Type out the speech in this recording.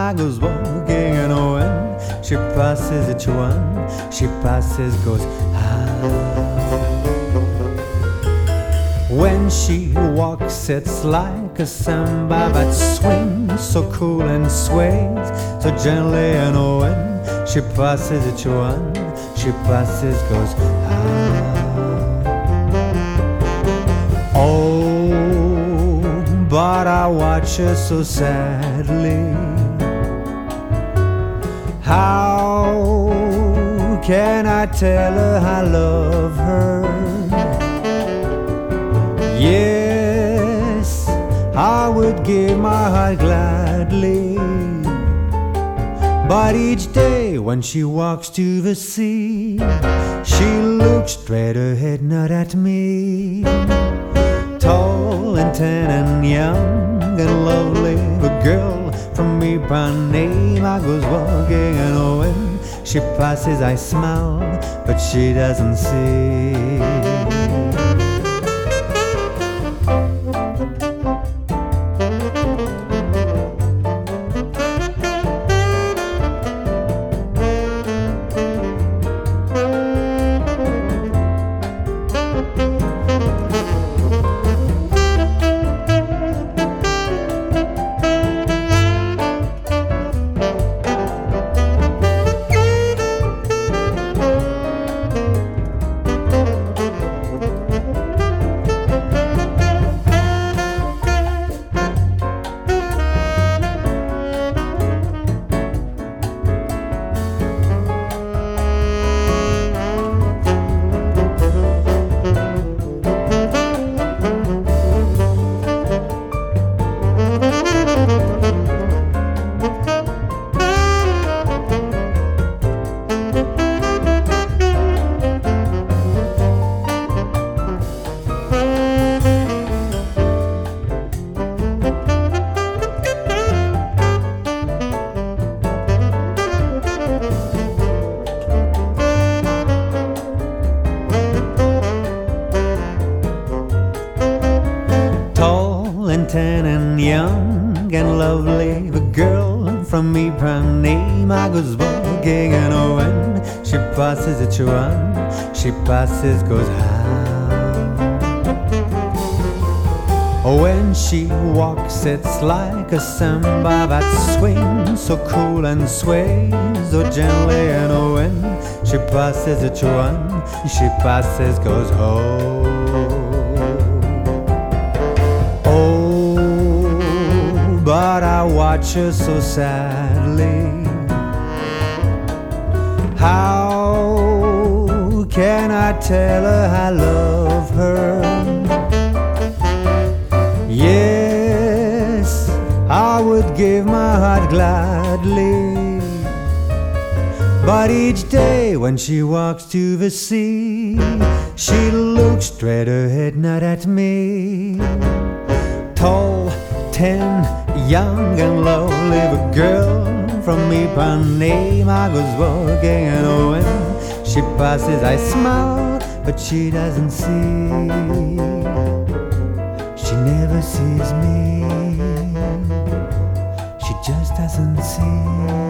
I goes walking, and when she passes each one, she passes goes When she walks, it's like a samba that swings so cool and sways so gently, and when she passes each one, she passes goes Oh, but I watch her so sadly. How can I tell her I love her? Yes, I would give my heart gladly, but each day when she walks to the sea, she looks straight ahead, not at me. Tall and tan and young and lovely, the girl from Ipanema goes walking, and when she passes I smile, but she doesn't see. Tan and young and lovely, the girl from Ipanema goes walking, and when she passes each one, she passes goes When she walks, it's like a samba that swings so cool and sways so gently, and when she passes each one, she passes goes But I watch her so sadly. How can I tell her I love her? Yes, I would give my heart gladly, but each day when she walks to the sea, she looks straight ahead, not at me. Tall, tan, young and lovely, the girl from Ipanema goes walking, and when she passes I smile, but she doesn't see. She never sees me. She just doesn't see.